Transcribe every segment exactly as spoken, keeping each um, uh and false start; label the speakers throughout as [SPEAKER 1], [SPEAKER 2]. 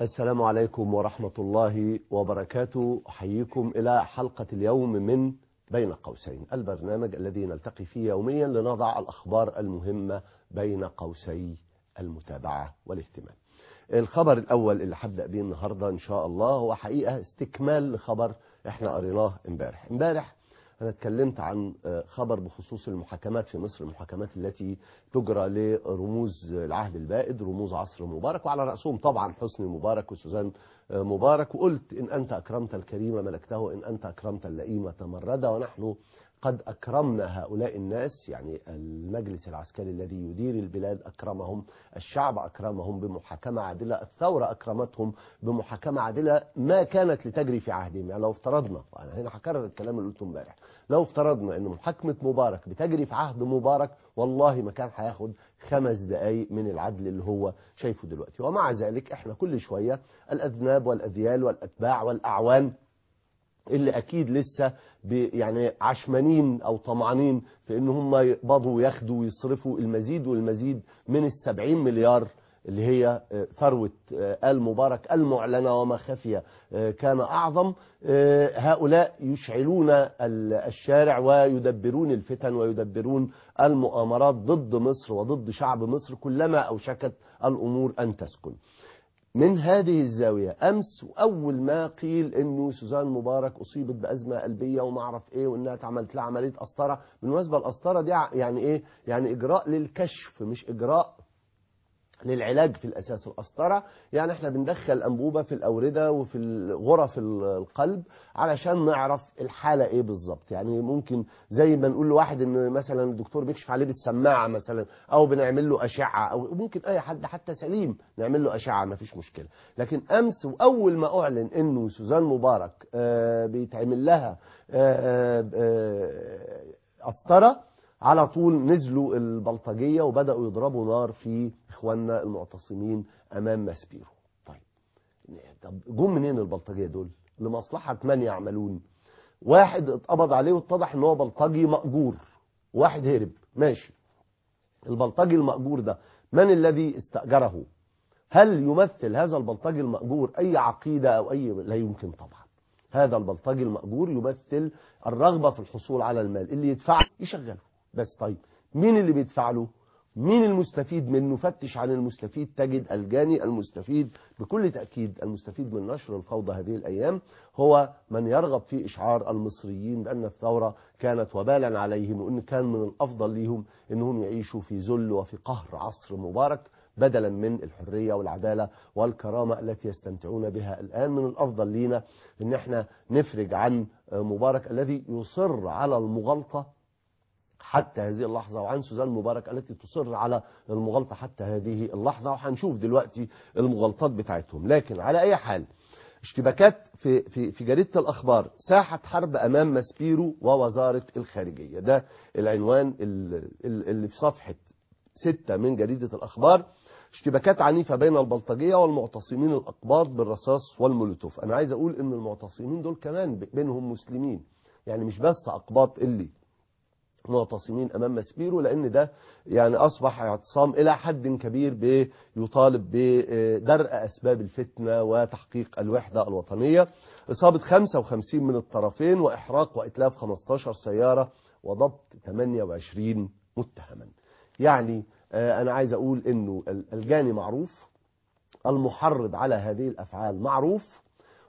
[SPEAKER 1] السلام عليكم ورحمة الله وبركاته. أحييكم إلى حلقة اليوم من بين قوسين، البرنامج الذي نلتقي فيه يوميا لنضع الأخبار المهمة بين قوسي المتابعة والاهتمام. الخبر الأول اللي هبدأ به النهاردة إن شاء الله هو حقيقة استكمال لخبر احنا قريناه امبارح. امبارح أنا اتكلمت عن خبر بخصوص المحاكمات في مصر، المحاكمات التي تجرى لرموز العهد البائد، رموز عصر مبارك، وعلى رأسهم طبعا حسني مبارك وسوزان مبارك. وقلت إن أنت أكرمت الكريم ملكته، إن أنت أكرمت اللئيم تمرد، ونحن قد أكرمنا هؤلاء الناس. يعني المجلس العسكري الذي يدير البلاد أكرمهم، الشعب أكرمهم بمحاكمة عادلة، الثورة أكرمتهم بمحاكمة عادلة ما كانت لتجري في عهدهم. يعني لو افترضنا، وأنا هنا هكرر الكلام اللي قلته امبارح، لو افترضنا أن محاكمة مبارك بتجري في عهد مبارك، والله ما كان هياخد خمس دقايق من العدل اللي هو شايفه دلوقتي. ومع ذلك احنا كل شوية الأذناب والأذيال والأتباع والأعوان اللي اكيد لسه يعني عشمانين او طمعانين في ان هم يقبضوا وياخدوا ويصرفوا المزيد والمزيد من السبعين مليار اللي هي ثروة آل مبارك المعلنة، وما خفي كان أعظم. هؤلاء يشعلون الشارع ويدبرون الفتن ويدبرون المؤامرات ضد مصر وضد شعب مصر كلما أوشكت الأمور أن تسكن. من هذه الزاوية أمس وأول ما قيل إنه سوزان مبارك أصيبت بأزمة قلبية وما أعرف إيه، وإنها اتعملت لها عملية قسطرة. بالمناسبة القسطرة دي يعني إيه؟ يعني إجراء للكشف مش إجراء للعلاج في الأساس. القسطرة يعني احنا بندخل أنبوبة في الأوردة وفي غرف القلب علشان نعرف الحالة ايه بالظبط. يعني ممكن زي ما نقول لواحد ان مثلا الدكتور بيكشف عليه بالسماعة مثلا، او بنعمل له أشعة، او ممكن اي حد حتى سليم نعمل له أشعة ما فيش مشكلة. لكن أمس وأول ما أعلن انه سوزان مبارك آه بيتعمل لها آه آه قسطرة، على طول نزلوا البلطجية وبدأوا يضربوا نار في إخواننا المعتصمين أمام ماسبيرو. طيب طب جم منين البلطجية دول؟ لمصلحة من يعملون؟ واحد اتقبض عليه واتضح ان هو بلطجي مأجور، واحد هرب، ماشي. البلطجي المأجور ده من الذي استأجره؟ هل يمثل هذا البلطجي المأجور أي عقيدة أو أي؟ لا يمكن طبعا. هذا البلطجي المأجور يمثل الرغبة في الحصول على المال، اللي يدفع يشغله بس. طيب مين اللي بيدفع له؟ مين المستفيد منه؟ فتش عن المستفيد تجد الجاني المستفيد بكل تأكيد. المستفيد من نشر الفوضى هذه الأيام هو من يرغب في إشعار المصريين بأن الثورة كانت وبالا عليهم، وأن كان من الأفضل لهم أنهم يعيشوا في ذل وفي قهر عصر مبارك بدلا من الحرية والعدالة والكرامة التي يستمتعون بها الآن. من الأفضل لينا أن احنا نفرج عن مبارك الذي يصر على المغالطة حتى هذه اللحظة، وعن سوزان مبارك التي تصر على المغالطة حتى هذه اللحظة، وهنشوف دلوقتي المغالطات بتاعتهم. لكن على أي حال، اشتباكات في في في جريدة الأخبار، ساحة حرب أمام ماسبيرو ووزارة الخارجية. ده العنوان اللي في صفحة ستة من جريدة الأخبار. اشتباكات عنيفة بين البلطجية والمعتصمين الأقباط بالرصاص والمولوتوف. أنا عايز أقول إن المعتصمين دول كمان بينهم مسلمين، يعني مش بس أقباط اللي معتصمين أمام ماسبيرو، لأن ده يعني أصبح اعتصام إلى حد كبير بيطالب بدرء أسباب الفتنة وتحقيق الوحدة الوطنية. إصابة خمسة وخمسين من الطرفين، وإحراق وإتلاف خمسة عشر سيارة، وضبط ثمانية وعشرين متهما. يعني أنا عايز أقول إنه الجاني معروف، المحرض على هذه الأفعال معروف،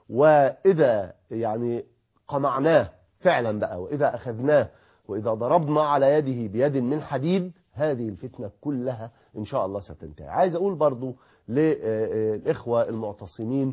[SPEAKER 1] وإذا يعني قمعناه فعلا بقى، وإذا أخذناه وإذا ضربنا على يده بيد من حديد، هذه الفتنة كلها إن شاء الله ستنتهي. عايز أقول برضو للإخوة المعتصمين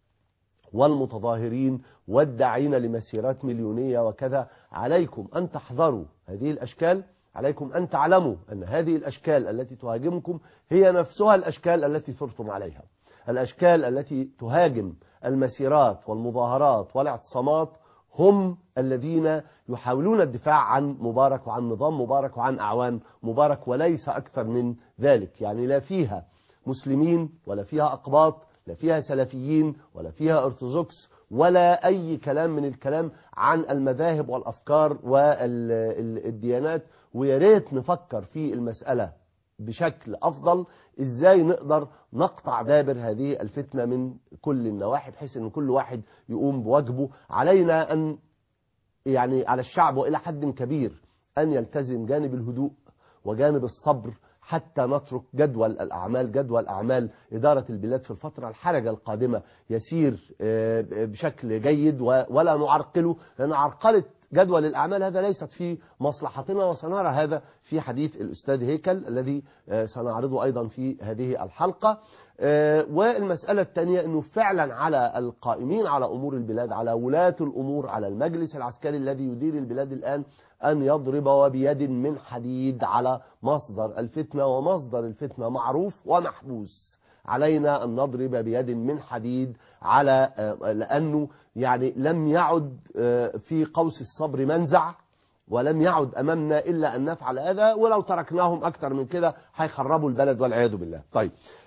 [SPEAKER 1] والمتظاهرين والداعين لمسيرات مليونية وكذا، عليكم أن تحذروا هذه الأشكال، عليكم أن تعلموا أن هذه الأشكال التي تهاجمكم هي نفسها الأشكال التي ثرتم عليها. الأشكال التي تهاجم المسيرات والمظاهرات والاعتصامات هم الذين يحاولون الدفاع عن مبارك وعن نظام مبارك وعن أعوان مبارك، وليس أكثر من ذلك. يعني لا فيها مسلمين ولا فيها أقباط، لا فيها سلفيين ولا فيها أرثوذكس، ولا أي كلام من الكلام عن المذاهب والأفكار والديانات. ويا ريت نفكر في المسألة بشكل أفضل إزاي نقدر نقطع دابر هذه الفتنة من كل النواحي، بحيث أن كل واحد يقوم بواجبه. علينا أن يعني على الشعب وإلى حد كبير أن يلتزم جانب الهدوء وجانب الصبر حتى نترك جدول الأعمال جدول أعمال إدارة البلاد في الفترة الحرجة القادمة يسير بشكل جيد ولا نعرقله، لأن عرقلة جدول الأعمال هذا ليست في مصلحتنا، وسنرى هذا في حديث الأستاذ هيكل الذي سنعرضه أيضا في هذه الحلقة. والمسألة الثانية أنه فعلا على القائمين على أمور البلاد، على ولاة الأمور، على المجلس العسكري الذي يدير البلاد الآن، أن يضرب وبيد من حديد على مصدر الفتنة، ومصدر الفتنة معروف ومحبوس. علينا أن نضرب بيد من حديد على لأنه يعني لم يعد في قوس الصبر منزع، ولم يعد أمامنا إلا أن نفعل هذا، ولو تركناهم أكتر من كده هيخربوا البلد والعياذ بالله. طيب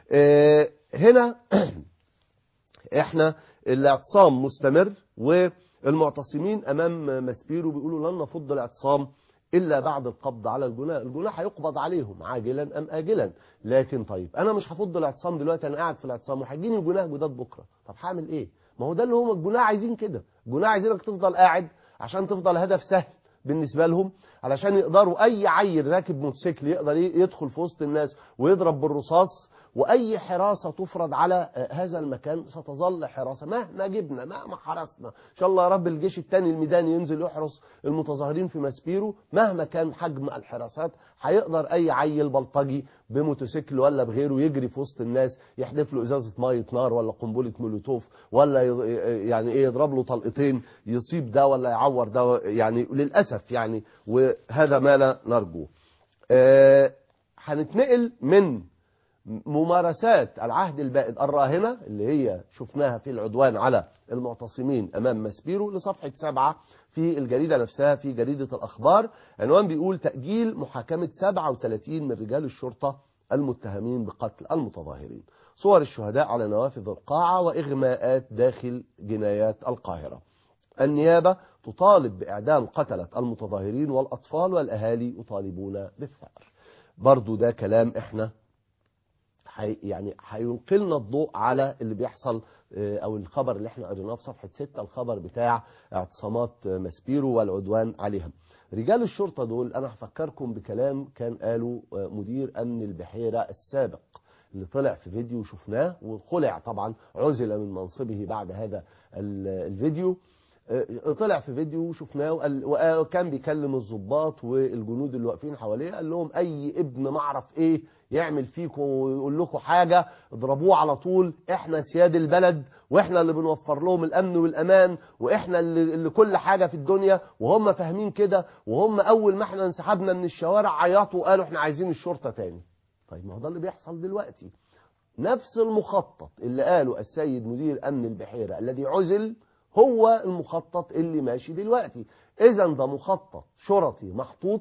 [SPEAKER 1] هنا احنا الاعتصام مستمر، والمعتصمين أمام ماسبيرو بيقولوا لن نفض الاعتصام إلا بعد القبض على الجناه. الجناه هيقبض عليهم عاجلا أم آجلا، لكن طيب أنا مش هفض الاعتصام دلوقتي، أنا قاعد في الاعتصام وهيجيني الجناه جداد بكرة، طب هعمل إيه؟ ما هو ده اللي هم الجناه عايزين كده، الجناه عايزينك تفضل قاعد عشان تفضل هدف سهل بالنسبة لهم، علشان يقدروا أي عيل راكب موتوسيكل يقدر يدخل في وسط الناس ويضرب بالرصاص، وأي حراسة تفرض على هذا المكان ستظل حراسة مهما جبنا مهما حرسنا. إن شاء الله يا رب الجيش الثاني الميداني ينزل يحرس المتظاهرين في ماسبيرو، مهما كان حجم الحراسات هيقدر أي عيل بلطجي بموتوسيكل ولا بغيره يجري في وسط الناس يحدف له إزازة مية نار ولا قنبلة مولوتوف ولا يعني إيه يضرب له طلقتين يصيب ده ولا يعور ده، يعني للأسف يعني، وهذا ما لا نرجوه. أه هنتنقل من ممارسات العهد البائد الراهنة اللي هي شفناها في العدوان على المعتصمين أمام ماسبيرو لصفحة سبعة في الجريدة نفسها، في جريدة الأخبار. عنوان بيقول تأجيل محاكمة سبعة وثلاثين من رجال الشرطة المتهمين بقتل المتظاهرين، صور الشهداء على نوافذ القاعة وإغماءات داخل جنايات القاهرة. النيابة تطالب بإعدام قتلة المتظاهرين، والأطفال والأهالي يطالبون بالثأر. برضو ده كلام احنا حي يعني هيلقي لنا الضوء على اللي بيحصل، او الخبر اللي احنا قريناه في صفحه ستة، الخبر بتاع اعتصامات ماسبيرو والعدوان عليهم. رجال الشرطه دول انا هفكركم بكلام كان قاله مدير امن البحيره السابق اللي طلع في فيديو شفناه وخلع طبعا، عزل من منصبه بعد هذا الفيديو. طلع في فيديو شفناه وكان بيكلم الضباط والجنود اللي واقفين حواليه، قال لهم اي ابن معرف ايه يعمل فيكم ويقول لكم حاجة اضربوه على طول، احنا سياد البلد واحنا اللي بنوفر لهم الامن والامان، واحنا اللي, اللي كل حاجة في الدنيا، وهم فاهمين كده، وهم اول ما احنا انسحبنا من الشوارع عيطوا وقالوا احنا عايزين الشرطة تاني. طيب ما هو ده اللي بيحصل دلوقتي، نفس المخطط اللي قاله السيد مدير امن البحيرة الذي عزل هو المخطط اللي ماشي دلوقتي. اذا ده مخطط شرطي محطوط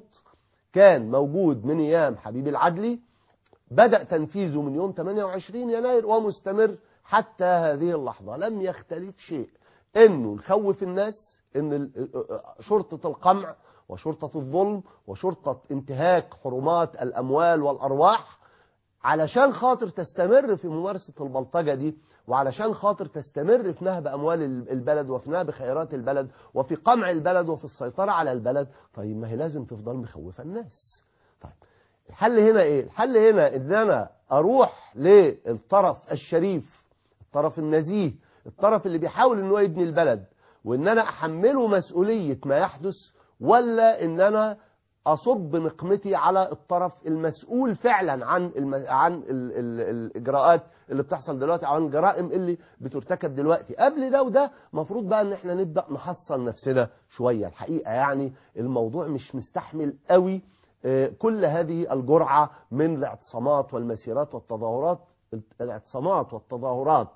[SPEAKER 1] كان موجود من ايام حبيب العدلي، بدأ تنفيذه من يوم ثمانية وعشرين يناير ومستمر حتى هذه اللحظة. لم يختلف شيء، انه نخوف الناس ان شرطة القمع وشرطة الظلم وشرطة انتهاك حرمات الاموال والارواح علشان خاطر تستمر في ممارسة البلطجة دي، وعلشان خاطر تستمر في نهب أموال البلد وفي نهب خيرات البلد وفي قمع البلد وفي السيطرة على البلد. طيب ما هي لازم تفضل مخوفة الناس. طيب الحل هنا ايه؟ الحل هنا ان انا اروح للطرف الشريف، الطرف النزيه، الطرف اللي بيحاول ان هو يبني البلد، وان انا احمله مسؤولية ما يحدث، ولا ان انا اصب نقمتي على الطرف المسؤول فعلا عن الم... عن ال... ال... الاجراءات اللي بتحصل دلوقتي، عن الجرائم اللي بترتكب دلوقتي. قبل ده وده مفروض بقى ان احنا نبدا نحصل نفسنا شويه. الحقيقه يعني الموضوع مش مستحمل قوي كل هذه الجرعه من الاعتصامات والمسيرات والتظاهرات. الاعتصامات والتظاهرات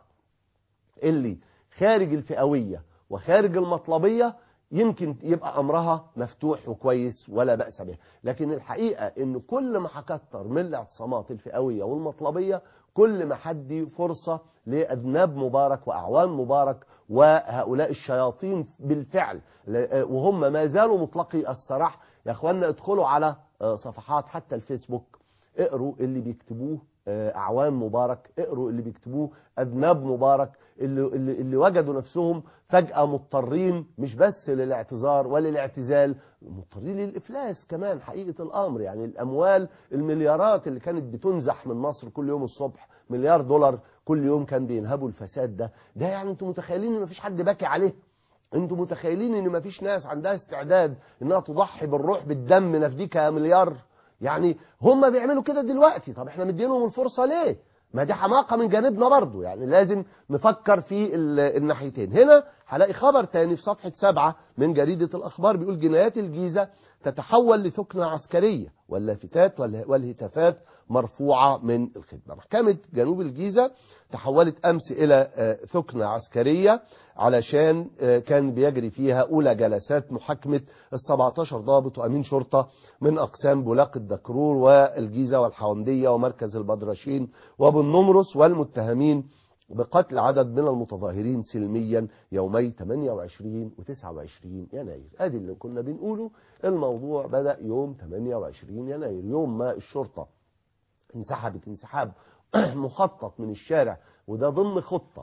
[SPEAKER 1] اللي خارج الفئويه وخارج المطلبيه يمكن يبقى أمرها مفتوح وكويس ولا بأس به، لكن الحقيقة إن كل ما هكتر من الاعتصامات الفئوية والمطلبية كل ما حدي فرصة لأذناب مبارك وأعوان مبارك وهؤلاء الشياطين بالفعل، وهم ما زالوا مطلقي السراح. يا أخوانا ادخلوا على صفحات حتى الفيسبوك، اقروا اللي بيكتبوه أعوان مبارك، اقروا اللي بيكتبوه أذناب مبارك، اللي, اللي, اللي وجدوا نفسهم فجأة مضطرين مش بس للاعتذار وللاعتزال، مضطرين للإفلاس كمان حقيقة الأمر. يعني الأموال المليارات اللي كانت بتنزح من مصر كل يوم الصبح، مليار دولار كل يوم كان بينهبوا الفساد ده ده يعني انتم متخيلين ان مفيش حد باكي عليه؟ انتم متخيلين ان مفيش ناس عندها استعداد انها تضحي بالروح بالدم نفديكها مليار؟ يعني هم بيعملوا كده دلوقتي، طب احنا مدينهم الفرصة ليه؟ ما دي حماقة من جانبنا برضو. يعني لازم نفكر في الناحيتين. هنا هلاقي خبر تاني في صفحة سبعة من جريدة الأخبار بيقول جنايات الجيزة تتحول لثكنة عسكرية واللافتات والهتافات مرفوعة من الخدمة. محكمة جنوب الجيزة تحولت أمس إلى ثكنة عسكرية علشان كان بيجري فيها أولى جلسات محاكمة السبعتاشر ضابط وأمين شرطة من أقسام بولاق الدكرور والجيزة والحومدية ومركز البدرشين وبالنمرس، والمتهمين بقتل عدد من المتظاهرين سلميا يومي ثمانية وعشرين و تسعة وعشرين يناير. ادي اللي كنا بنقوله. الموضوع بدأ يوم ثمانية وعشرين يناير، يوم ما الشرطة انسحبت انسحاب مخطط من الشارع، وده ضمن خطة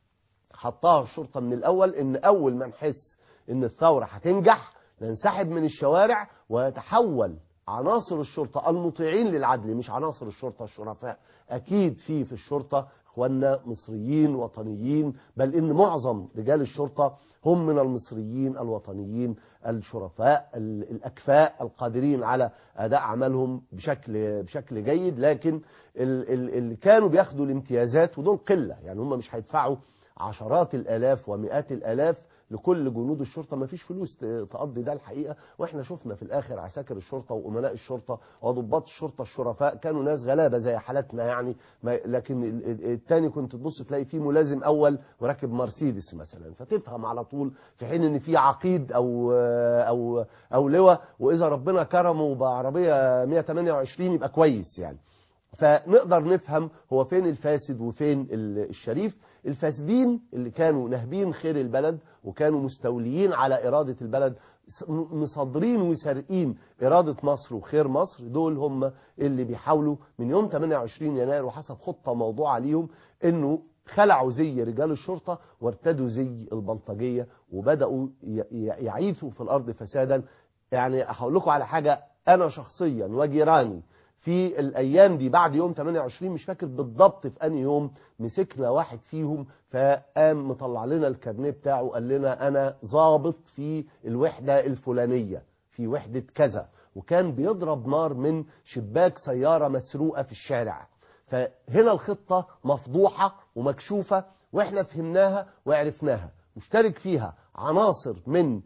[SPEAKER 1] حطها الشرطة من الأول، إن أول ما نحس إن الثورة هتنجح ننسحب من الشوارع ويتحول عناصر الشرطة المطيعين للعدل، مش عناصر الشرطة الشرفاء. أكيد في في الشرطة إخواننا مصريين وطنيين، بل إن معظم رجال الشرطة هم من المصريين الوطنيين الشرفاء الأكفاء القادرين على أداء عملهم بشكل بشكل جيد. لكن اللي كانوا بياخدوا الامتيازات ودول قلة، يعني هم مش هيدفعوا عشرات الآلاف ومئات الآلاف لكل جنود الشرطة، ما فيش فلوس تقضي ده الحقيقة. واحنا شفنا في الآخر عساكر الشرطة وأمناء الشرطة وضباط الشرطة الشرفاء كانوا ناس غلابة زي حالتنا يعني، لكن التاني كنت تبص تلاقي فيه ملازم أول وراكب مرسيدس مثلا، فتفهم على طول، في حين ان في عقيد أو أو أو لواء، وإذا ربنا كرمه بعربية مئة وثمانية وعشرين يبقى كويس يعني. فنقدر نفهم هو فين الفاسد وفين الشريف. الفاسدين اللي كانوا نهبين خير البلد وكانوا مستوليين على إرادة البلد، مصادرين وسارقين إرادة مصر وخير مصر، دول هم اللي بيحاولوا من يوم ثمانية وعشرين يناير وحسب خطة موضوعة ليهم إنه خلعوا زي رجال الشرطة وارتدوا زي البلطجية وبدأوا يعيثوا في الأرض فسادا. يعني هقول لكم على حاجة، أنا شخصيا وجيراني في الأيام دي بعد يوم ثمانية وعشرين مش فاكر بالضبط في أنهي يوم، مسكنا واحد فيهم فقام مطلع لنا الكارنيه بتاعه وقال لنا أنا ضابط في الوحدة الفلانية في وحدة كذا، وكان بيضرب نار من شباك سيارة مسروقة في الشارع. فهنا الخطة مفضوحة ومكشوفة وإحنا فهمناها وعرفناها. مشترك فيها عناصر من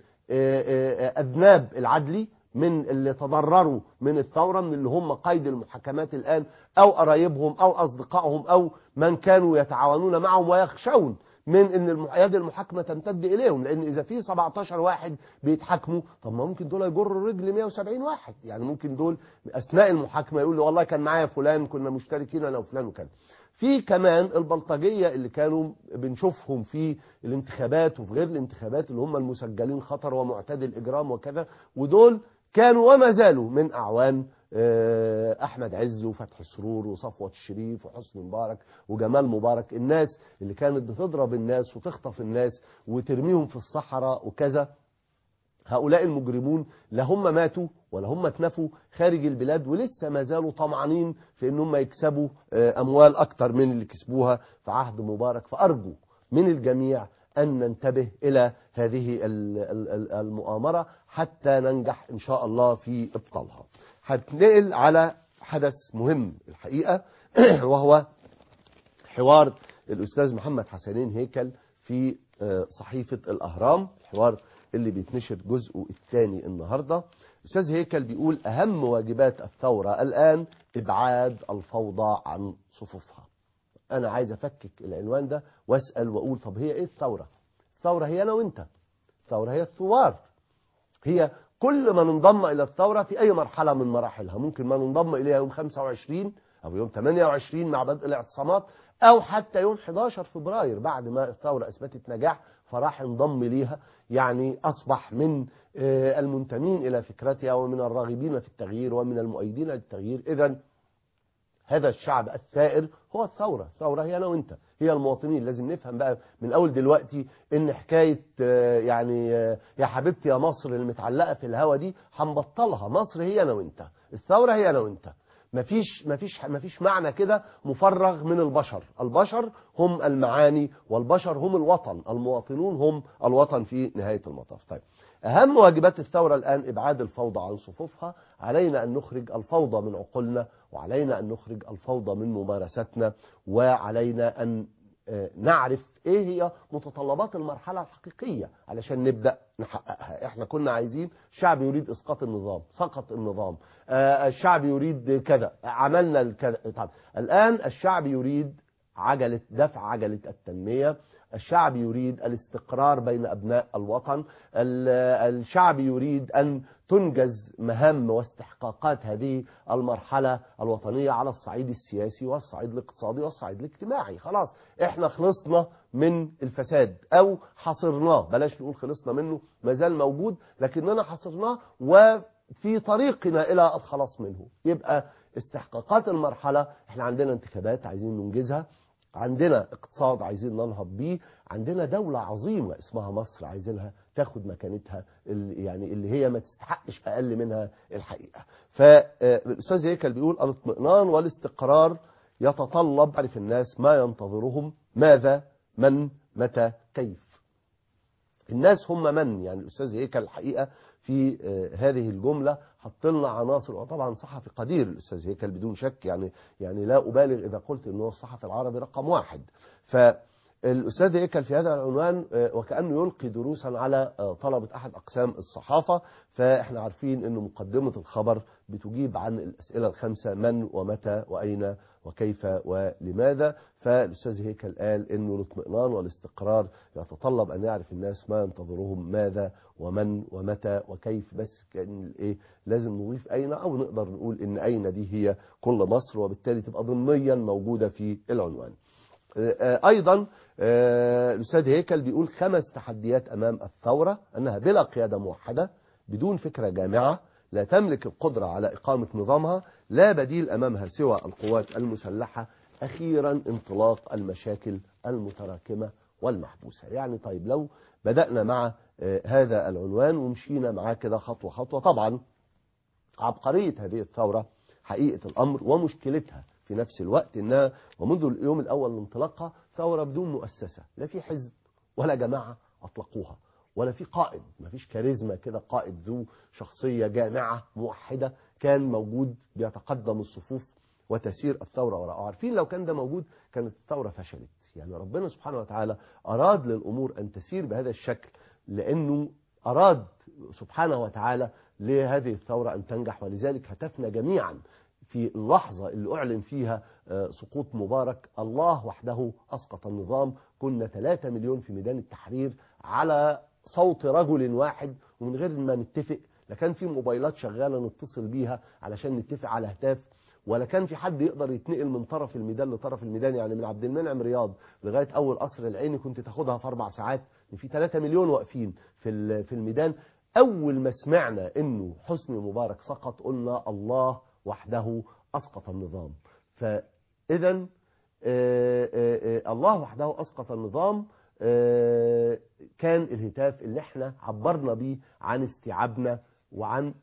[SPEAKER 1] أذناب العدلي، من اللي تضرروا من الثورة، من اللي هم قيد المحاكمات الآن أو قرايبهم أو أصدقائهم أو من كانوا يتعاونون معهم ويخشون من أن يد المحاكمة تمتد إليهم، لأن إذا في سبعتاشر واحد بيتحاكموا، طب ما ممكن دول يجروا رجل مئة وسبعين واحد، يعني ممكن دول أثناء المحاكمة يقول له والله كان معايا فلان كنا مشتركين أنا وفلان وكان. في كمان البلطجية اللي كانوا بنشوفهم في الانتخابات وفي غير الانتخابات اللي هم المسجلين خطر ومعتدي الإجرام وكذا، ودول كانوا وما زالوا من أعوان أحمد عز وفتحي سرور وصفوة الشريف وحسني مبارك وجمال مبارك، الناس اللي كانت بتضرب الناس وتخطف الناس وترميهم في الصحراء وكذا. هؤلاء المجرمون لا هم ماتوا ولا هم اتنفوا خارج البلاد، ولسه ما زالوا طمعانين في ان هم يكسبوا أموال أكتر من اللي كسبوها في عهد مبارك. فأرجو من الجميع أن ننتبه إلى هذه المؤامرة حتى ننجح إن شاء الله في إبطالها. هتنقل على حدث مهم الحقيقة وهو حوار الأستاذ محمد حسنين هيكل في صحيفة الأهرام، الحوار اللي بيتنشر جزءه الثاني النهاردة. الأستاذ هيكل بيقول أهم واجبات الثورة الآن إبعاد الفوضى عن صفوفها. أنا عايز أفكك العنوان ده وأسأل وأقول طب هي إيه الثورة؟ الثورة هي أنا وإنت، الثورة هي الثوار، هي كل ما ننضم إلى الثورة في أي مرحلة من مراحلها. ممكن ما ننضم إليها يوم خمسة وعشرين أو يوم ثمانية وعشرين مع بدء الاعتصامات، أو حتى يوم أحد عشر فبراير بعد ما الثورة أثبتت نجاح فراح انضم ليها، يعني أصبح من المنتمين إلى فكرتها ومن الراغبين في التغيير ومن المؤيدين للتغيير. إذن هذا الشعب الثائر هو الثورة. الثورة هي أنا وأنت، هي المواطنين. لازم نفهم بقى من أول دلوقتي إن حكاية يعني يا حبيبتي يا مصر المتعلقة في الهوا دي هنبطلها. مصر هي أنا وأنت، الثورة هي أنا وأنت. مفيش مفيش مفيش معنى كده مفرغ من البشر. البشر هم المعاني، والبشر هم الوطن، المواطنون هم الوطن في نهاية المطاف. طيب، أهم واجبات الثورة الآن إبعاد الفوضى عن صفوفها. علينا أن نخرج الفوضى من عقولنا، وعلينا أن نخرج الفوضى من ممارستنا، وعلينا أن نعرف إيه هي متطلبات المرحلة الحقيقية علشان نبدأ نحققها. إحنا كنا عايزين الشعب يريد إسقاط النظام، سقط النظام. الشعب يريد كذا، عملنا الكذا. طب الآن الشعب يريد عجلة دفع عجلة التنمية. الشعب يريد الاستقرار بين أبناء الوطن. الشعب يريد أن تنجز مهام واستحقاقات هذه المرحلة الوطنية على الصعيد السياسي والصعيد الاقتصادي والصعيد الاجتماعي. خلاص احنا خلصنا من الفساد، أو حصرناه، بلاش نقول خلصنا منه، ما زال موجود لكننا حصرناه وفي طريقنا إلى الخلاص منه. يبقى استحقاقات المرحلة، احنا عندنا انتخابات عايزين ننجزها، عندنا اقتصاد عايزين ننهض بيه، عندنا دولة عظيمة اسمها مصر عايزينها تاخد مكانتها اللي يعني اللي هي ما تستحقش أقل منها الحقيقة. فالأستاذ هيكل بيقول الاطمئنان والاستقرار يتطلب عرف الناس ما ينتظرهم، ماذا، من، متى، كيف. الناس هم من؟ يعني الأستاذ هيكل الحقيقة في هذه الجملة حط لنا عناصر، وطبعا صحفي قدير الأستاذ هيكل بدون شك، يعني يعني لا أبالغ إذا قلت أنه الصحفي العربي رقم واحد. فالأستاذ هيكل في هذا العنوان وكأنه يلقي دروسا على طلبة أحد أقسام الصحافة. فإحنا عارفين أنه مقدمة الخبر بتجيب عن الأسئلة الخمسة: من ومتى وأين وكيف ولماذا. فالأستاذ هيكل قال أنه الاطمئنان والاستقرار يتطلب أن يعرف الناس ما ينتظرهم، ماذا ومن ومتى وكيف. بس كان إيه لازم نضيف أين، أو نقدر نقول إن أين دي هي كل مصر، وبالتالي تبقى ضمنيا موجودة في العنوان. أيضا الأستاذ هيكل بيقول خمس تحديات أمام الثورة: أنها بلا قيادة موحدة، بدون فكرة جامعة، لا تملك القدرة على إقامة نظامها، لا بديل أمامها سوى القوات المسلحة، أخيرا انطلاق المشاكل المتراكمة والمحبوسة. يعني طيب لو بدأنا مع هذا العنوان ومشينا معاه كده خطوة خطوة، طبعا عبقرية هذه الثورة حقيقة الأمر ومشكلتها في نفس الوقت إنها ومنذ اليوم الأول لانطلاقها ثورة بدون مؤسسة، لا في حزب ولا جماعة أطلقوها، ولا في قائد، ما فيش كاريزما كده قائد ذو شخصية جامعة موحدة كان موجود بيتقدم الصفوف وتسير الثورة وراءه. عارفين لو كان ده موجود كانت الثورة فشلت. يعني ربنا سبحانه وتعالى أراد للأمور أن تسير بهذا الشكل، لأنه أراد سبحانه وتعالى لهذه الثورة أن تنجح، ولذلك هتفنا جميعا في اللحظة اللي أعلن فيها سقوط مبارك. الله وحده أسقط النظام. كنا ثلاثة مليون في ميدان التحرير على صوت رجل واحد، ومن غير ما نتفق، لا كان في موبايلات شغالة نتصل بيها علشان نتفق على هتاف، ولا كان في حد يقدر يتنقل من طرف الميدان لطرف الميدان. يعني من عبد المنعم رياض لغاية أول قصر العيني كنت تاخدها في أربع ساعات، في ثلاثة مليون واقفين في في الميدان. أول ما سمعنا إنه حسني مبارك سقط قلنا الله وحده أسقط النظام. فإذا الله وحده أسقط النظام كان الهتاف اللي احنا عبرنا بيه عن استيعابنا وعن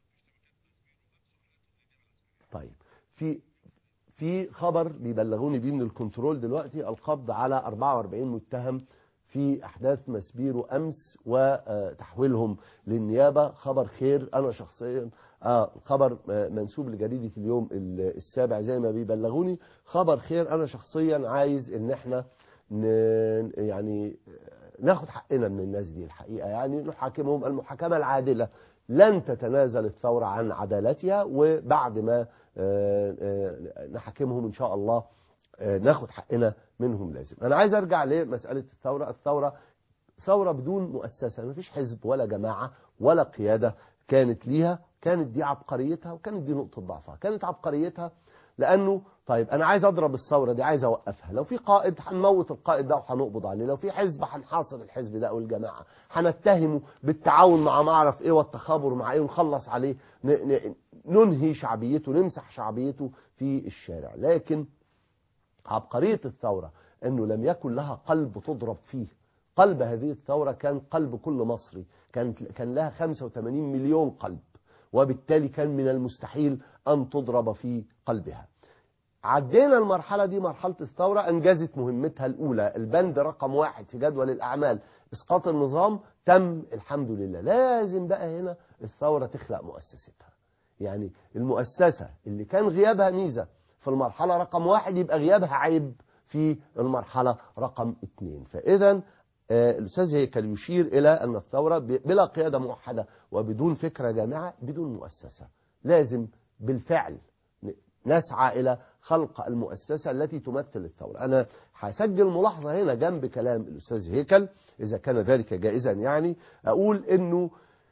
[SPEAKER 1] طيب في في خبر بيبلغوني بيه من الكنترول دلوقتي: القبض على أربعة وأربعين متهم في أحداث مسبيرو أمس وتحويلهم للنيابة. خبر خير. أنا شخصيا آه خبر منسوب لجريدة اليوم السابع زي ما بيبلغوني، خبر خير. أنا شخصيا عايز إن احنا يعني ناخد حقنا من الناس دي الحقيقة، يعني نحاكمهم المحاكمة العادلة. لن تتنازل الثورة عن عدالتها، وبعد ما نحاكمهم إن شاء الله ناخد حقنا منهم لازم. أنا عايز أرجع لمسألة الثورة. الثورة ثورة بدون مؤسسة، ما فيش حزب ولا جماعة ولا قيادة كانت ليها. كانت دي عبقريتها، وكانت دي نقطة ضعفها. كانت عبقريتها لأنه طيب أنا عايز أضرب الثورة دي، عايز أوقفها. لو في قائد هنموت القائد ده وهنقبض عليه، لو في حزب هنحاصر الحزب ده أو الجماعة، هنتهمه بالتعاون مع ما أعرف إيه والتخابر مع إيه ونخلص عليه، ننهي شعبيته، نمسح شعبيته في الشارع. لكن عبقرية الثورة أنه لم يكن لها قلب تضرب فيه. قلب هذه الثورة كان قلب كل مصري، كان كان لها خمسة وثمانين مليون قلب، وبالتالي كان من المستحيل أن تضرب في قلبها. عدينا المرحلة دي، مرحلة الثورة أنجزت مهمتها الأولى، البند رقم واحد في جدول الأعمال إسقاط النظام تم الحمد لله. لازم بقى هنا الثورة تخلق مؤسستها، يعني المؤسسة اللي كان غيابها ميزة في المرحلة رقم واحد يبقى غيابها عيب في المرحلة رقم اثنين. فإذا آه الأستاذ هيكل يشير إلى أن الثورة بلا قيادة موحدة وبدون فكرة جامعة بدون مؤسسة. لازم بالفعل نسعى إلى خلق المؤسسة التي تمثل الثورة. أنا هسجل ملاحظة هنا جنب كلام الأستاذ هيكل إذا كان ذلك جائزا، يعني أقول أنه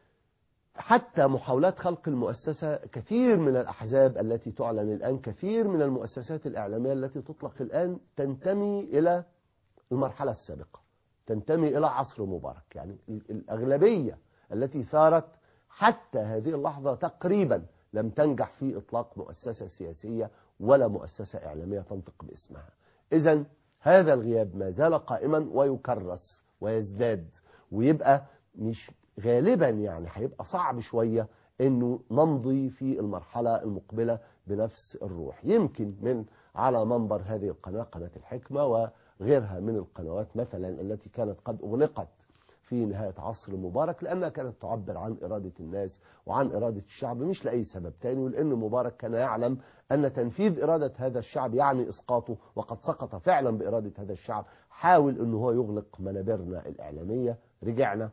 [SPEAKER 1] حتى محاولات خلق المؤسسة، كثير من الأحزاب التي تعلن الآن، كثير من المؤسسات الإعلامية التي تطلق الآن تنتمي إلى المرحلة السابقة، تنتمي إلى عصر مبارك. يعني الأغلبية التي ثارت حتى هذه اللحظة تقريبا لم تنجح في إطلاق مؤسسة سياسية ولا مؤسسة إعلامية تنطق باسمها. إذن هذا الغياب ما زال قائما ويكرس ويزداد، ويبقى مش غالبا يعني هيبقى صعب شوية انه نمضي في المرحلة المقبلة بنفس الروح. يمكن من على منبر هذه القناة، قناة الحكمة، وغيرها من القنوات مثلا التي كانت قد أغلقت في نهاية عصر مبارك لأنها كانت تعبر عن إرادة الناس وعن إرادة الشعب، مش لأي سبب تاني، ولأن مبارك كان يعلم أن تنفيذ إرادة هذا الشعب يعني إسقاطه، وقد سقط فعلا بإرادة هذا الشعب. حاول أنه هو يغلق منابرنا الإعلامية. رجعنا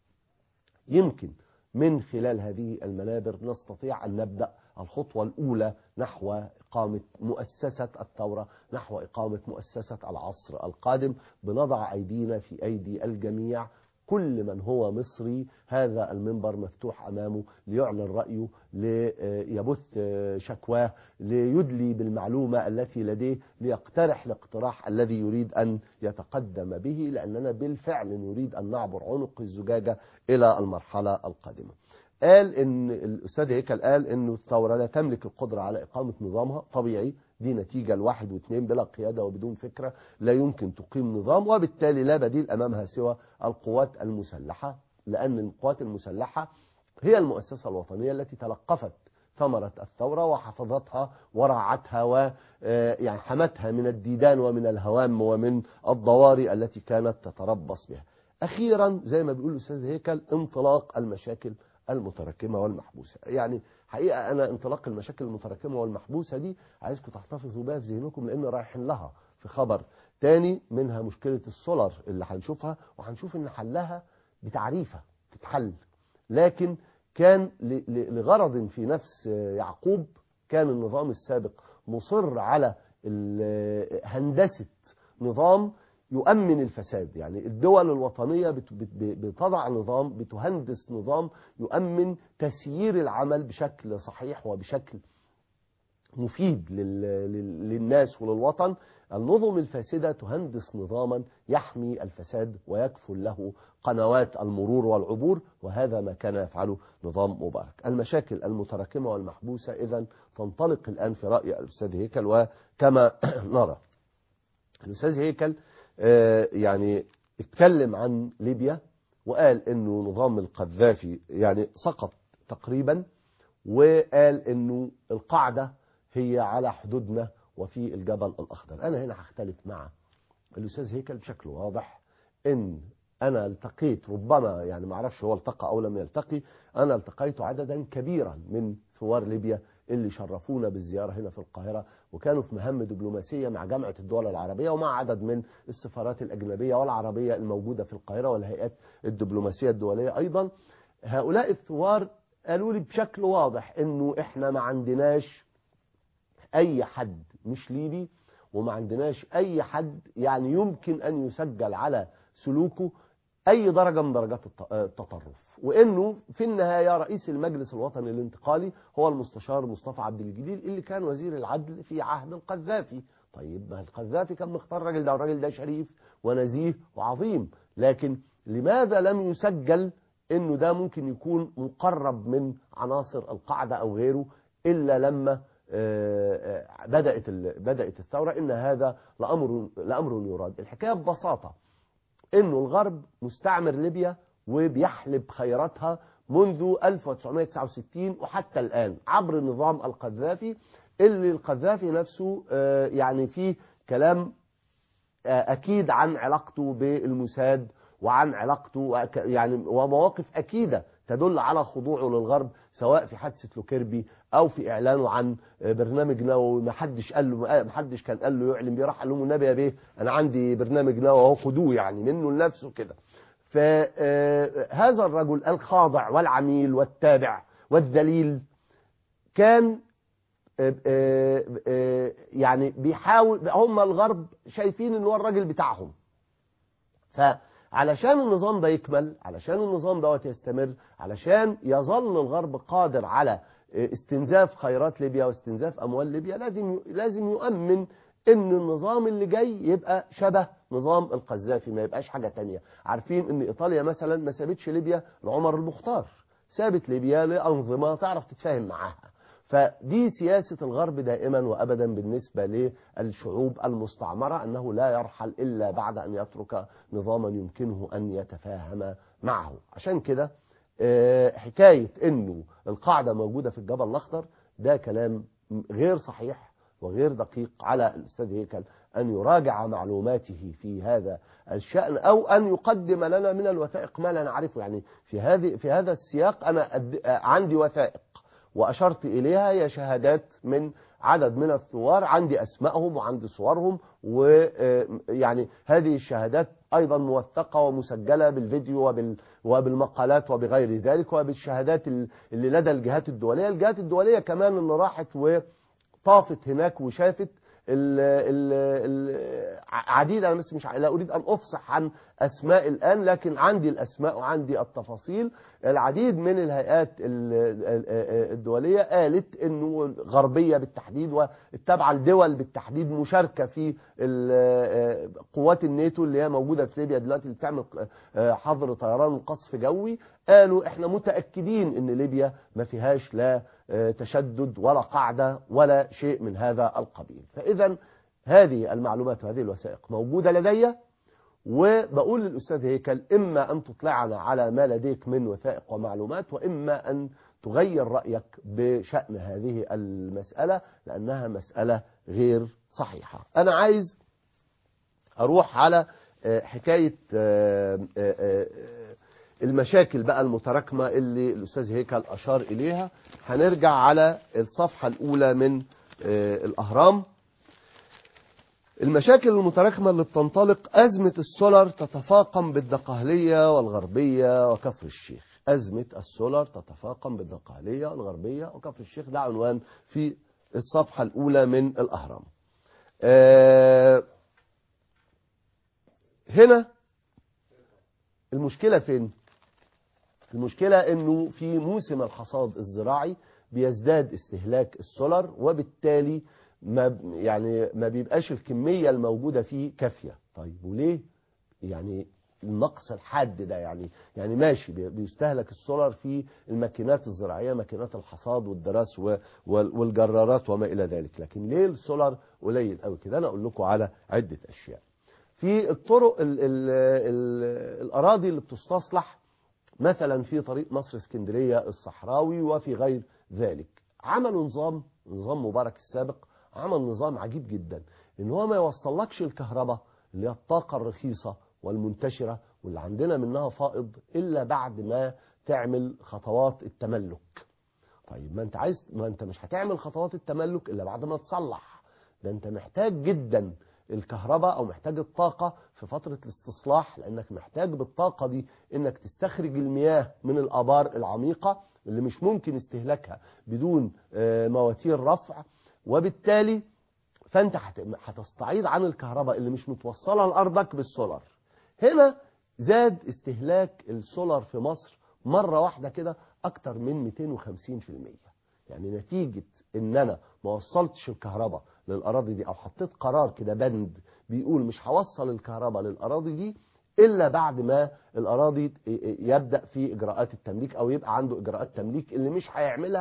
[SPEAKER 1] يمكن من خلال هذه المنابر نستطيع أن نبدأ الخطوة الأولى نحو إقامة مؤسسة الثورة، نحو إقامة مؤسسة العصر القادم. بنضع أيدينا في أيدي الجميع، كل من هو مصري هذا المنبر مفتوح أمامه ليعلن رأيه، ليبث شكواه، ليدلي بالمعلومة التي لديه، ليقترح الاقتراح الذي يريد أن يتقدم به، لأننا بالفعل نريد أن نعبر عنق الزجاجة إلى المرحلة القادمة. قال إن الأستاذ هيكل قال إنه الثورة لا تملك القدرة على إقامة نظامها. طبيعي، دي نتيجة الواحد واثنين، بلا قيادة وبدون فكرة لا يمكن تقيم نظام، وبالتالي لا بديل أمامها سوى القوات المسلحة، لأن القوات المسلحة هي المؤسسة الوطنية التي تلقفت ثمرة الثورة وحفظتها ورعتها ويعني حمتها من الديدان ومن الهوام ومن الضواري التي كانت تتربص بها. أخيرا زي ما بيقول الأستاذ هيكل، انطلاق المشاكل المتراكمة والمحبوسة. يعني حقيقة أنا انطلاق المشاكل المتراكمة والمحبوسة دي عايزكم تحتفظوا بها في ذهنكم، لأن رايحين لها في خبر تاني، منها مشكلة السولر اللي هنشوفها، وهنشوف إن حلها بتعريفة تتحل. لكن كان لغرض في نفس يعقوب، كان النظام السابق مصر على هندسة نظام يؤمن الفساد. يعني الدول الوطنية بتضع نظام، بتهندس نظام يؤمن تسيير العمل بشكل صحيح وبشكل مفيد للناس وللوطن. النظم الفاسدة تهندس نظاما يحمي الفساد ويكفل له قنوات المرور والعبور، وهذا ما كان يفعله نظام مبارك. المشاكل المتراكمة والمحبوسة إذن تنطلق الآن في رأي الأستاذ هيكل. وكما نرى الأستاذ هيكل يعني اتكلم عن ليبيا وقال انه نظام القذافي يعني سقط تقريبا، وقال انه القاعدة هي على حدودنا وفي الجبل الأخضر. أنا هنا هختلف مع الأستاذ هيكل بشكل واضح. إن أنا التقيت، ربما يعني ما اعرفش هو التقى أو لم يلتقي، أنا التقيت عددا كبيرا من ثوار ليبيا اللي شرفونا بالزيارة هنا في القاهرة، وكانوا في مهام دبلوماسية مع جامعة الدول العربية ومع عدد من السفارات الأجنبية والعربية الموجودة في القاهرة والهيئات الدبلوماسية الدولية أيضا. هؤلاء الثوار قالوا لي بشكل واضح إنه إحنا ما عندناش أي حد مش ليبي، وما عندناش أي حد يعني يمكن أن يسجل على سلوكه أي درجة من درجات التطرف، وإنه في النهاية رئيس المجلس الوطني الانتقالي هو المستشار مصطفى عبد الجليل اللي كان وزير العدل في عهد القذافي. طيب ما القذافي كان مختار الراجل ده، والراجل ده شريف ونزيه وعظيم، لكن لماذا لم يسجل إنه ده ممكن يكون مقرب من عناصر القاعدة أو غيره؟ إلا لما بدأت بدأت الثورة. إن هذا لأمر لأمر يراد. الحكاية ببساطة إنه الغرب مستعمر ليبيا وبيحلب خيراتها منذ ألف وتسعمائة وتسعة وستين وحتى الآن عبر نظام القذافي، اللي القذافي نفسه يعني فيه كلام أكيد عن علاقته بالموساد وعن علاقته يعني ومواقف أكيدة تدل على خضوعه للغرب، سواء في حادثة لوكيربي أو في إعلانه عن برنامج نووي. ما حدش قال له ما حدش كان قال له يعلن بيه، راح قال لهم النبي يا بيه أنا عندي برنامج نووي أهو خدوه، يعني منه لنفسه كده. فهذا الرجل الخاضع والعميل والتابع والذليل كان يعني بيحاول، هم الغرب شايفين ان هو الراجل بتاعهم، فعلشان النظام ده يكمل، علشان النظام دوت يستمر، علشان يظل الغرب قادر على استنزاف خيرات ليبيا واستنزاف اموال ليبيا، لازم لازم يؤمن ان النظام اللي جاي يبقى شبه نظام القذافي، ما يبقاش حاجة تانية. عارفين ان ايطاليا مثلا ما سابتش ليبيا لعمر المختار، سابت ليبيا لأنظمة تعرف تتفاهم معاها. فدي سياسة الغرب دائما وأبدا بالنسبة للشعوب المستعمرة، أنه لا يرحل إلا بعد أن يترك نظاما يمكنه أن يتفاهم معه. عشان كده حكاية أنه القاعدة موجودة في الجبل الأخضر ده كلام غير صحيح وغير دقيق. على الأستاذ هيكل أن يراجع معلوماته في هذا الشأن، أو أن يقدم لنا من الوثائق ما لا نعرفه. يعني في هذه في هذا السياق أنا عندي وثائق وأشرت إليها، هي شهادات من عدد من الثوار، عندي أسمائهم وعندي صورهم، ويعني هذه الشهادات أيضا موثقة ومسجلة بالفيديو وبال وبالمقالات وبغير ذلك، وبالشهادات اللي لدى الجهات الدولية. الجهات الدولية كمان اللي راحت وطافت هناك وشافت ال ال ال عديد. أنا بس مش لا أريد أن أفصح عن أسماء الآن، لكن عندي الأسماء وعندي التفاصيل. العديد من الهيئات الدولية قالت أنه غربية بالتحديد والتابعة لدول بالتحديد مشاركة في قوات الناتو اللي هي موجودة في ليبيا دلوقتي، اللي بتعمل حظر طيران وقصف جوي. قالوا احنا متأكدين ان ليبيا ما فيهاش لا تشدد ولا قاعدة ولا شيء من هذا القبيل. فإذا هذه المعلومات وهذه الوثائق موجودة لدي، وبقول للأستاذ هيكل إما أن تطلعنا على ما لديك من وثائق ومعلومات، وإما أن تغير رأيك بشأن هذه المسألة لأنها مسألة غير صحيحة. أنا عايز أروح على حكاية المشاكل بقى المتراكمة اللي الأستاذ هيكل أشار إليها. هنرجع على الصفحة الأولى من الأهرام. المشاكل المتراكمة اللي بتنطلق: أزمة السولر تتفاقم بالدقهلية والغربية وكفر الشيخ. أزمة السولر تتفاقم بالدقهلية والغربية وكفر الشيخ، ده عنوان في الصفحة الأولى من الأهرام. أه هنا المشكلة فين؟ المشكلة انه في موسم الحصاد الزراعي بيزداد استهلاك السولر، وبالتالي ما يعني ما بيبقاش الكمية الموجودة فيه كافية. طيب وليه يعني النقص الحاد ده؟ يعني يعني ماشي بيستهلك السولر في الماكينات الزراعية، ماكينات الحصاد والدراس والجرارات وما إلى ذلك، لكن ليه السولر قليل قوي كده؟ أنا أقول لكم على عدة أشياء. في الطرق ال ال ال الأراضي اللي بتستصلح مثلا في طريق مصر اسكندرية الصحراوي وفي غير ذلك، عملوا نظام نظام مبارك السابق عمل نظام عجيب جدا، ان هو ما يوصلكش الكهرباء اللي هي الطاقة الرخيصة والمنتشرة واللي عندنا منها فائض إلا بعد ما تعمل خطوات التملك. طيب ما انت عايز ما انت مش هتعمل خطوات التملك إلا بعد ما تصلح، ده انت محتاج جدا الكهرباء او محتاج الطاقة في فترة الاستصلاح، لانك محتاج بالطاقة دي انك تستخرج المياه من الآبار العميقة اللي مش ممكن استهلاكها بدون مواتير رفع، وبالتالي فانت هتستعيض عن الكهرباء اللي مش متوصلة لأرضك بالسولار. هنا زاد استهلاك السولار في مصر مرة واحدة كده اكتر من مئتين وخمسين في المية. يعني نتيجة ان انا ما وصلتش الكهرباء للأراضي دي، او حطيت قرار كده بند بيقول مش هوصل الكهرباء للأراضي دي إلا بعد ما الأراضي يبدأ في إجراءات التمليك أو يبقى عنده إجراءات تمليك اللي مش هيعملها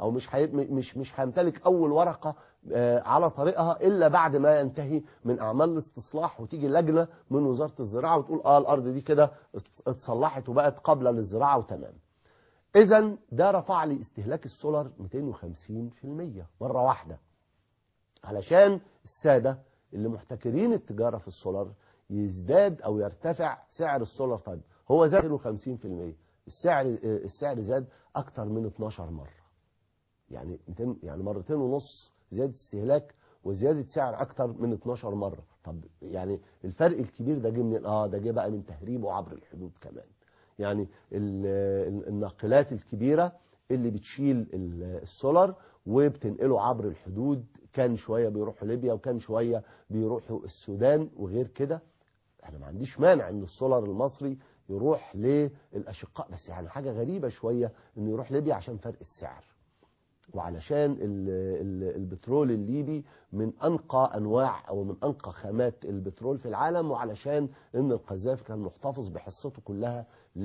[SPEAKER 1] او مش حي... مش مش هيمتلك اول ورقه على طريقها الا بعد ما ينتهي من اعمال الاستصلاح، وتيجي لجنه من وزاره الزراعه وتقول اه الارض دي كده اتصلحت وبقت قابله للزراعه وتمام. اذا ده رفع لي استهلاك السولار مئتين وخمسين في المية مره واحده، علشان الساده اللي محتكرين التجاره في السولار يزداد او يرتفع سعر السولار. طيب هو زاد مئتين وخمسين في المية، السعر السعر زاد اكتر من اتناشر مره، يعني مئتين يعني مرتين ونص زياده استهلاك وزياده سعر اكتر من اتناشر مره. طب يعني الفرق الكبير ده جه منين؟ اه ده جه بقى من تهريبه عبر الحدود كمان. يعني الناقلات الكبيره اللي بتشيل السولار وبتنقله عبر الحدود، كان شويه بيروحوا ليبيا وكان شويه بيروحوا السودان وغير كده. انا ما عنديش مانع ان السولار المصري يروح للاشقاء، بس يعني حاجه غريبه شويه انه يروح ليبيا عشان فرق السعر، وعلشان البترول الليبي من أنقى أنواع أو من أنقى خامات البترول في العالم، وعلشان أن القذافي كان محتفظ بحصته كلها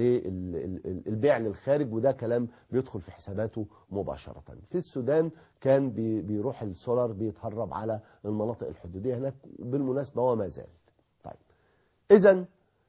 [SPEAKER 1] للبيع للخارج، وده كلام بيدخل في حساباته مباشرة. في السودان كان بيروح السولار بيتهرب على المناطق الحدودية هناك، بالمناسبة وما زال. طيب إذن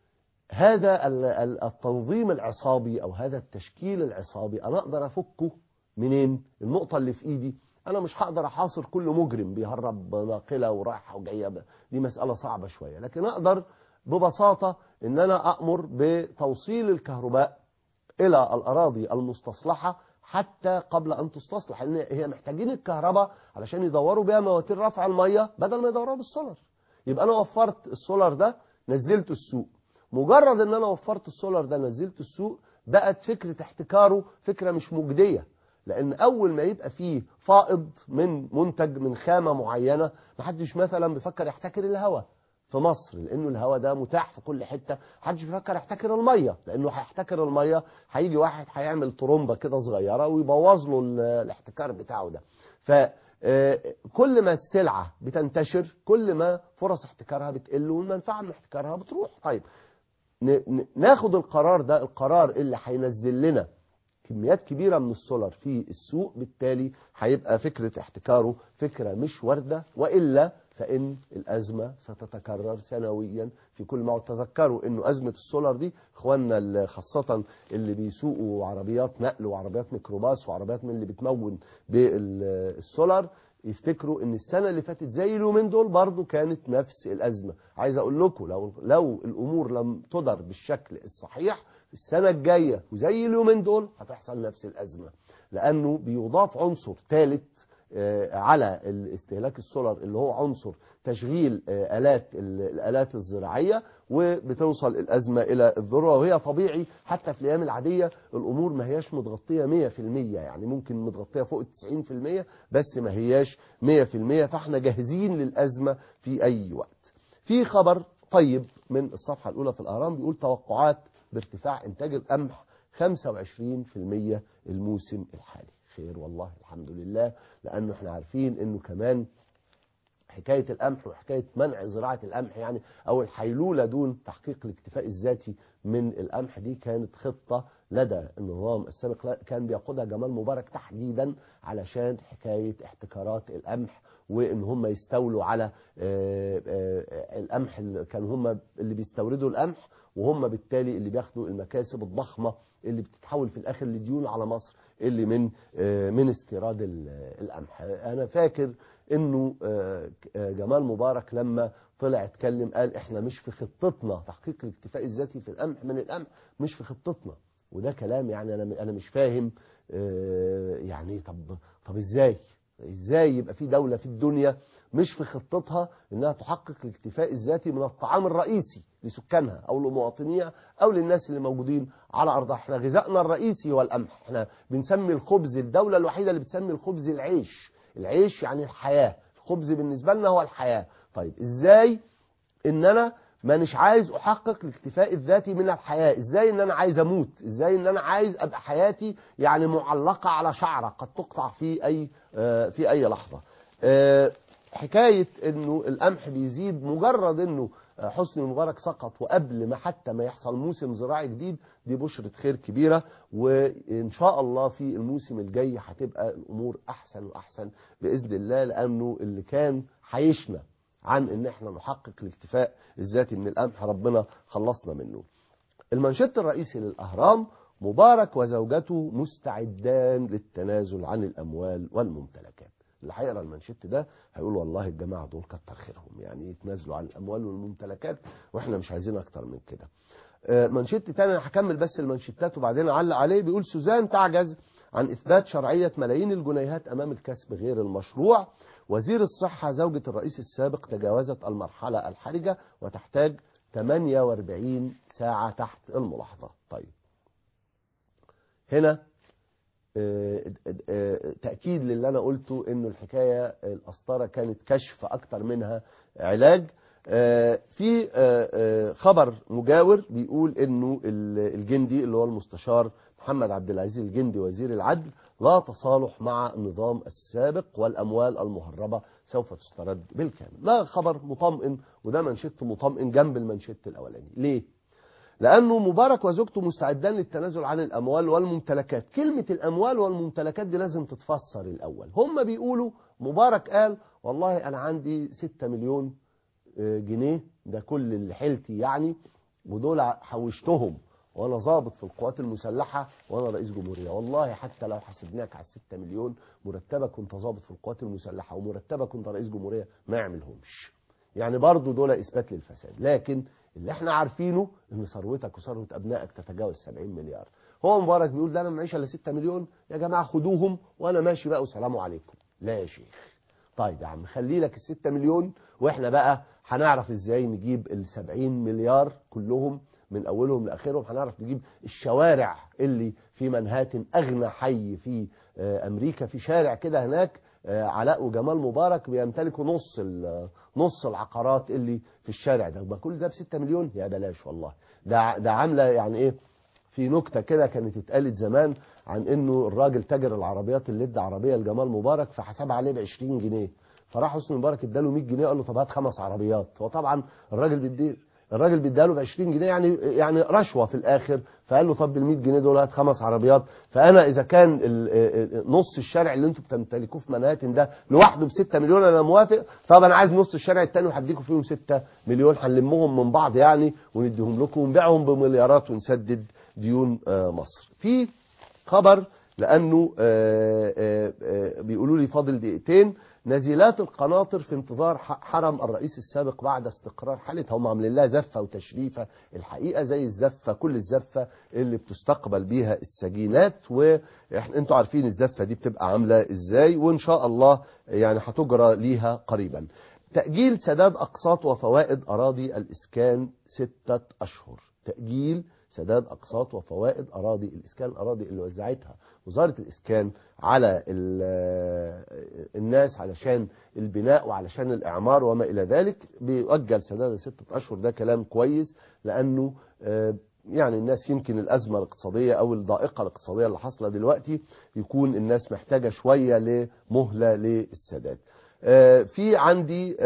[SPEAKER 1] هذا التنظيم العصابي أو هذا التشكيل العصابي أنا أقدر أفكه منين؟ النقطة اللي في إيدي أنا مش هقدر أحاصر كل مجرم بيهرب ناقلة ورايحة وجاية، دي مسألة صعبة شوية، لكن أقدر ببساطة إن أنا أأمر بتوصيل الكهرباء إلى الأراضي المستصلحة حتى قبل أن تستصلح، لأن هي محتاجين الكهرباء علشان يدوروا بيها مواتير رفع المية بدل ما يدوروا بالسولار. يبقى أنا وفرت السولار ده نزلته السوق، مجرد ان انا وفرت السولار ده نزلت السوق بقت فكرة احتكاره فكرة مش مجدية، لان اول ما يبقى فيه فائض من منتج من خامة معينة محدش مثلا بيفكر يحتكر الهواء في مصر، لانه الهواء ده متاح في كل حتة. محدش بيفكر يحتكر المية، لانه هيحتكر المية هيجي واحد هيعمل طرمبة كده صغيرة ويبوظ له الاحتكار بتاعه ده. ف كل ما السلعة بتنتشر كل ما فرص احتكارها بتقل والمنفعة من احتكارها بتروح. طيب ناخد القرار ده، القرار اللي هينزل لنا كميات كبيرة من السولار في السوق، بالتالي هيبقى فكرة احتكاره فكرة مش واردة، وإلا فإن الأزمة ستتكرر سنويا في كل ما. تذكروا إنه أزمة السولار دي إخواننا خاصة اللي بيسوقوا عربيات نقل وعربيات ميكروباص وعربيات من اللي بتمون بالسولار يفتكروا ان السنة اللي فاتت زي اليومين دول برضو كانت نفس الأزمة. عايز اقول لكم لو لو الامور لم تدر بالشكل الصحيح السنة الجاية وزي اليومين دول هتحصل نفس الأزمة، لانه بيضاف عنصر ثالث على الاستهلاك السولار اللي هو عنصر تشغيل آلات الآلات الزراعية، وبتوصل الأزمة إلى الذروة. وهي طبيعي حتى في الأيام العادية الأمور ما هياش متغطية مية في المية، يعني ممكن متغطية فوق التسعين في المية بس ما هياش مية في المية، فاحنا جاهزين للأزمة في أي وقت. في خبر طيب من الصفحة الأولى في الأهرام بيقول توقعات بارتفاع إنتاج القمح خمسة وعشرين في المية الموسم الحالي. خير والله الحمد لله، لأنه احنا عارفين انه كمان حكاية القمح وحكاية منع زراعة القمح يعني او الحيلولة دون تحقيق الاكتفاء الذاتي من القمح دي كانت خطة لدى النظام السابق كان بيقودها جمال مبارك تحديدا علشان حكاية احتكارات القمح، وان هم يستولوا على القمح، كان هم اللي بيستوردوا القمح وهم بالتالي اللي بياخدوا المكاسب الضخمة اللي بتتحول في الاخر لديون على مصر اللي من من استيراد القمح. انا فاكر انه جمال مبارك لما طلع اتكلم قال احنا مش في خطتنا تحقيق الاكتفاء الذاتي في القمح من القمح، مش في خطتنا. وده كلام يعني انا انا مش فاهم يعني طب طب ازاي ازاي يبقى في دولة في الدنيا مش في خطتها انها تحقق الاكتفاء الذاتي من الطعام الرئيسي لسكانها او لمواطنيها او للناس اللي موجودين على ارضها. احنا غذائنا الرئيسي هو القمح، احنا بنسمي الخبز، الدولة الوحيدة اللي بتسمي الخبز العيش، العيش يعني الحياة، الخبز بالنسبة لنا هو الحياة. طيب ازاي ان انا ما مش عايز احقق الاكتفاء الذاتي من الحياة؟ ازاي ان انا عايز اموت؟ ازاي ان انا عايز ابقى حياتي يعني معلقة على شعرة قد تقطع في اي آه في اي لحظة؟ آه حكاية انه القمح بيزيد، مجرد انه حسني مبارك سقط وقبل ما حتى ما يحصل موسم زراعي جديد، دي بشرة خير كبيرة. وإن شاء الله في الموسم الجاي هتبقى الأمور أحسن وأحسن بإذن الله، لأنه اللي كان حيشنا عن إن احنا نحقق الاكتفاء الذاتي من القمح ربنا خلصنا منه. المنشط الرئيسي للأهرام: مبارك وزوجته مستعدان للتنازل عن الأموال والممتلكات. اللي هيقرا المنشط ده هيقول والله الجماعة دول كتر خيرهم، يعني يتنازلوا عن الأموال والممتلكات واحنا مش عايزين أكتر من كده. منشط تاني، انا هكمل بس المنشطات وبعدين اعلق عليه. بيقول: سوزان تعجز عن إثبات شرعية ملايين الجنيهات أمام الكسب غير المشروع. وزير الصحة زوجة الرئيس السابق تجاوزت المرحلة الحرجة وتحتاج ثمانية وأربعين ساعة تحت الملاحظة. طيب هنا تأكيد للي أنا قلته إنه الحكاية القسطرة كانت كشف أكتر منها علاج. في خبر مجاور بيقول إنه الجندي اللي هو المستشار محمد عبد العزيز الجندي وزير العدل لا تصالح مع النظام السابق والأموال المهربة سوف تسترد بالكامل. ده خبر مطمئن، وده منشط مطمئن جنب المنشط الأولاني. ليه؟ لأنه مبارك وزوجته مستعدان للتنازل عن الأموال والممتلكات. كلمة الأموال والممتلكات دي لازم تتفسر الأول. هم بيقولوا مبارك قال والله أنا عندي ستة مليون جنيه، ده كل اللي حيلتي يعني، ودول حوشتهم وأنا ضابط في القوات المسلحة وأنا رئيس جمهورية. والله حتى لو حسبناك على الستة مليون، مرتبك كنت ضابط في القوات المسلحة ومرتبك كنت رئيس جمهورية ما يعملهمش. يعني برضو دول إثبات للفساد. لكن اللي احنا عارفينه ان ثروتك وثروه ابنائك تتجاوز سبعين مليار. هو مبارك بيقول ده انا معيش الا ستة مليون، يا جماعه خدوهم وانا ماشي بقى وسلام عليكم. لا يا شيخ، طيب يا عم خلي لك الستة مليون واحنا بقى هنعرف ازاي نجيب السبعين مليار كلهم من اولهم لاخرهم. هنعرف نجيب الشوارع اللي في منهاتن، اغنى حي في امريكا، في شارع كده هناك علاء وجمال مبارك بيمتلكوا نص نص العقارات اللي في الشارع ده. يبقى كل ده بستة مليون؟ يا بلاش والله. ده ده عامله يعني ايه، في نكته كده كانت اتقالت زمان عن انه الراجل تاجر العربيات اللي ادى عربيه لجمال مبارك فحسبها عليه ب عشرين جنيه، فراح حسني مبارك اداله مية جنيه قال له طب هات خمس عربيات. هو طبعا الراجل بيديه الراجل بيداله ب عشرين جنيه، يعني يعني رشوه في الاخر، فقال له طب بال مية جنيه دول هات خمس عربيات. فانا اذا كان نص الشارع اللي انتم بتمتلكوه في منهاتن ده لوحده ب ستة مليون انا موافق. طب انا عايز نص الشارع الثاني وهديكم فيهم ستة مليون، هنلمهم من بعض يعني ونديهم لكم ونبيعهم بمليارات ونسدد ديون مصر. في خبر لانه بيقولوا لي فاضل دقيقتين: نزيلات القناطر في انتظار حرم الرئيس السابق بعد استقرار حالتها. هم عاملين لها زفه وتشريفه الحقيقه زي الزفه، كل الزفه اللي بتستقبل بيها السجينات، وانتوا عارفين الزفه دي بتبقى عامله ازاي، وان شاء الله يعني هتجرى ليها قريبا. تأجيل سداد أقساط وفوائد أراضي الإسكان ستة أشهر. تأجيل سداد أقساط وفوائد أراضي الإسكان، الأراضي اللي وزعتها وزارة الإسكان على الناس علشان البناء وعلشان الإعمار وما إلى ذلك، بيؤجل سداد ستة أشهر. ده كلام كويس، لأنه يعني الناس يمكن الأزمة الاقتصادية أو الضائقة الاقتصادية اللي حصلة دلوقتي يكون الناس محتاجة شوية لمهلة للسداد. في عندي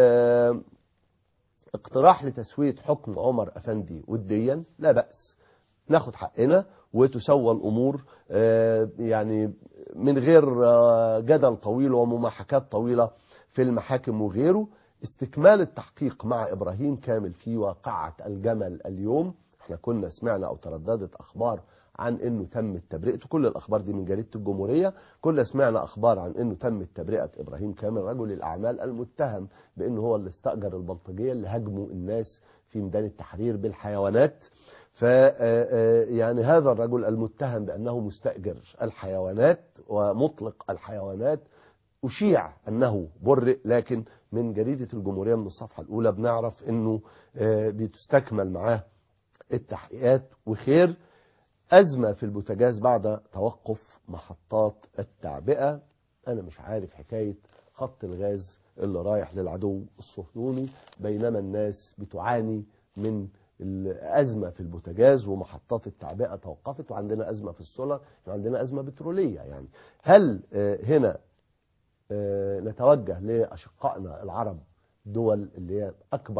[SPEAKER 1] اقتراح لتسوية حكم عمر أفندي وديا، لا بأس ناخد حقنا وتسوى الأمور يعني من غير جدل طويل ومماحكات طويلة في المحاكم وغيره. استكمال التحقيق مع إبراهيم كامل في واقعة الجمل اليوم. احنا كنا سمعنا أو ترددت أخبار عن انه تم تبرئته، كل الاخبار دي من جريدة الجمهورية. كنا سمعنا اخبار عن انه تم تبرئة ابراهيم كامل رجل الاعمال المتهم بانه هو اللي استأجر البلطجية اللي هاجموا الناس في ميدان التحرير بالحيوانات. ف يعني هذا الرجل المتهم بانه مستأجر الحيوانات ومطلق الحيوانات أشيع أنه برئ، لكن من جريدة الجمهورية من الصفحة الأولى بنعرف أنه بتستكمل معاه التحقيقات وخير. أزمة في البوتاجاز بعد توقف محطات التعبئة. أنا مش عارف حكاية خط الغاز اللي رايح للعدو الصهيوني بينما الناس بتعاني من الأزمة في البوتاجاز ومحطات التعبئة توقفت، وعندنا أزمة في السولر وعندنا أزمة بترولية. يعني هل هنا نتوجه لأشقائنا العرب، دول اللي هي أكبر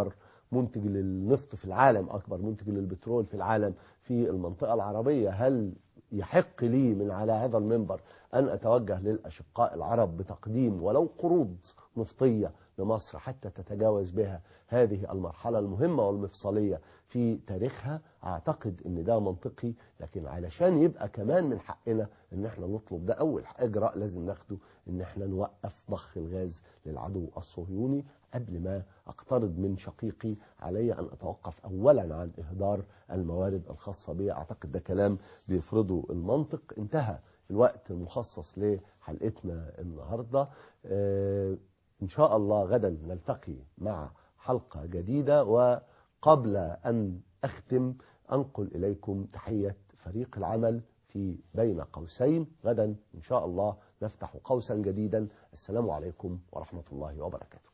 [SPEAKER 1] منتج للنفط في العالم، أكبر منتج للبترول في العالم في المنطقة العربية، هل يحق لي من على هذا المنبر أن أتوجه للأشقاء العرب بتقديم ولو قروض نفطية لمصر حتى تتجاوز بها هذه المرحلة المهمة والمفصلية في تاريخها؟ أعتقد أن ده منطقي، لكن علشان يبقى كمان من حقنا أن احنا نطلب ده، أول إجراء لازم ناخده أن احنا نوقف ضخ الغاز للعدو الصهيوني. قبل ما أقترض من شقيقي علي أن أتوقف أولا عن إهدار الموارد الخاصة بي. أعتقد ده كلام بيفرضه المنطق. انتهى الوقت المخصص لحلقتنا النهاردة. آه إن شاء الله غدا نلتقي مع حلقة جديدة، وقبل أن أختم أنقل إليكم تحية فريق العمل في بين قوسين. غدا إن شاء الله نفتح قوسا جديدا. السلام عليكم ورحمة الله وبركاته.